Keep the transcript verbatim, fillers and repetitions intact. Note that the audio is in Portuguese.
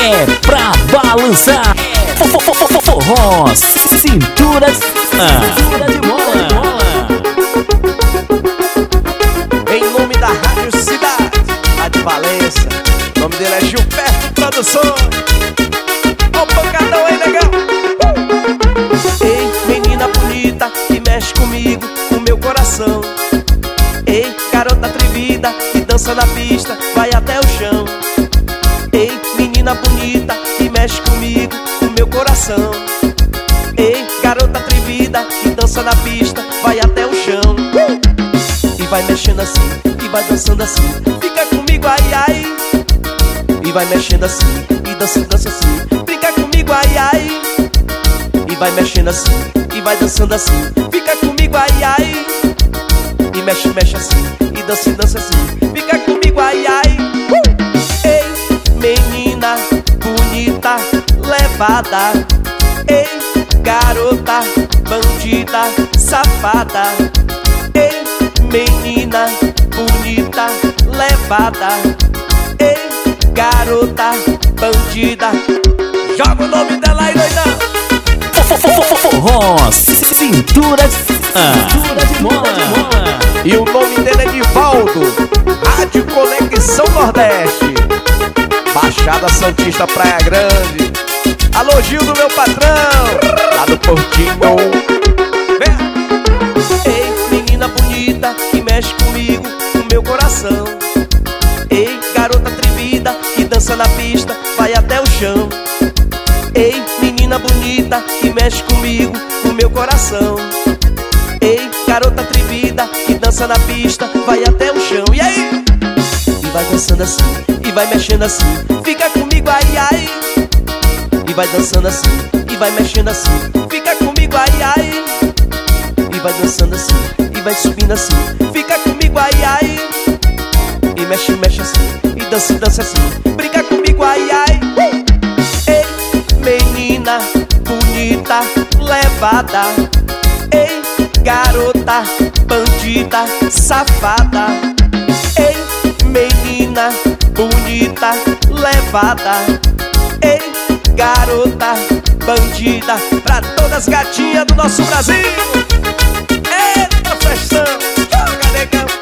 é pra balançar. Forró, cintura, cintura de mola. Em nome da Rádio Cidade, Rádio Valença, o nome dele é Gilberto Produções. Ó o pancadão aí, legal. uh! Ei, menina bonita, que mexe comigo, com meu coração. Ei, garota atrevida, que dança na pista, vai até o chão. Ei, menina bonita, que mexe comigo, com meu coração. Ei, garota atrevida, que dança na pista, vai até o chão. uh! E vai mexendo assim, e vai dançando assim, fica comigo, ai, ai. E vai mexendo assim, e dança, dança assim, fica comigo, ai, ai. E vai mexendo assim, e vai dançando assim, fica comigo, ai, ai. E mexe, mexe assim, e dança, dança assim, fica comigo, ai, ai. uh! Ei, menina bonita, levada. Ei, garota bandida, safada. Ei, menina bonita, levada. Ei, garota bandida. Joga o nome dela aí, doidão. Forró, cintura, cintura de mola. E o nome dele é Divaldo, Rádio Conexão Nordeste, Baixada Santista, Praia Grande. Alô, Gil do meu patrão, lá do Portinho. Vem. Ei, menina bonita, que mexe comigo, com meu coração. Ei, garota atrevida, que dança na pista, vai até o chão. Ei, menina bonita, que mexe comigo, com meu coração. Ei, garota atrevida, que dança na pista, vai até o chão. E aí? E vai dançando assim, e vai mexendo assim, fica comigo, ai, ai. E vai dançando assim, e vai mexendo assim, fica comigo, ai, ai. E vai dançando assim, e vai subindo assim, fica comigo, ai, ai. E mexe, mexe assim, e dança, dança assim, brinca comigo, ai, ai. Ei, menina bonita, levada. Ei, garota bandida, safada. Ei, menina bonita, levada. Ei, garota bandida, pra todas as gatinhas do nosso Brasil. Eita, festão, joga negão.